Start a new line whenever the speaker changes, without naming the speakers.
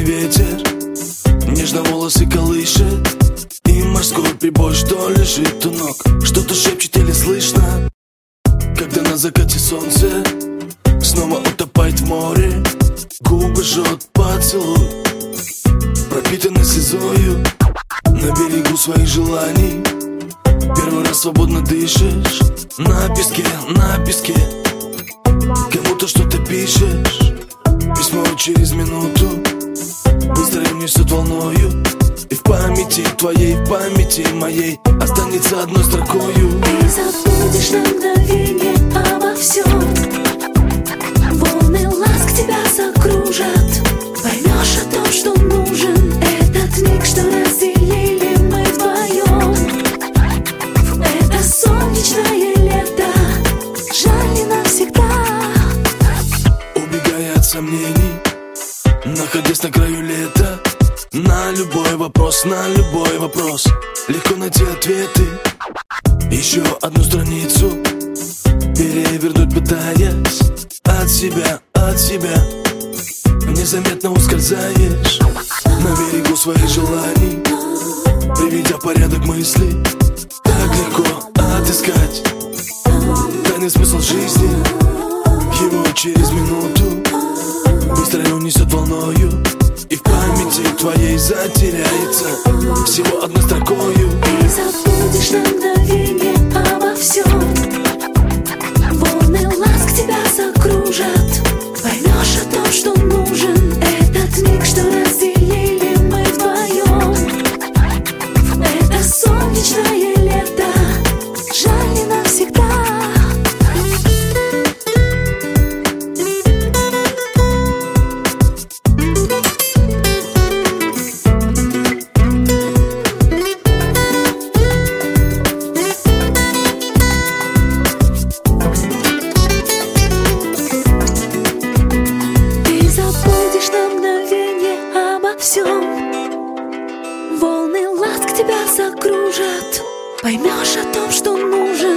ветер нежно волосы колышет, и морской прибой, что лежит у ног, что-то шепчет или слышно. Когда на закате солнце снова утопает в море, губы жжет поцелуй, пропитанный слезою. На берегу своих желаний первый раз свободно дышишь. На песке кому-то что-то пишешь, письмо через минуту быстро несет волною. И в памяти твоей, в памяти моей останется одной строкою.
Ты забудешь на мгновение обо всем, волны ласк тебя закружат. Поймешь о том, что нужен этот миг, что разделили мы вдвоем. Это солнечное лето, жаль, не навсегда.
Убегая от сомнений, находясь на краю лета, на любой вопрос легко найти ответы. Еще одну страницу перевернуть пытаясь, от себя незаметно ускользаешь. На берегу своих желаний, приведя в порядок мысли, так легко отыскать тайный смысл жизни. Его через минуту быстро унесет волною, и в памяти твоей затеряется всего одной строкою.
Ты забудешь на мгновение обо всем, волны ласк тебя закружат. Поймешь о том, что нужен этот миг, что разделили мы вдвоем. Это солнечное лето, жаль, не навсегда. Волны ласк тебя закружат. Поймешь о том, что нужен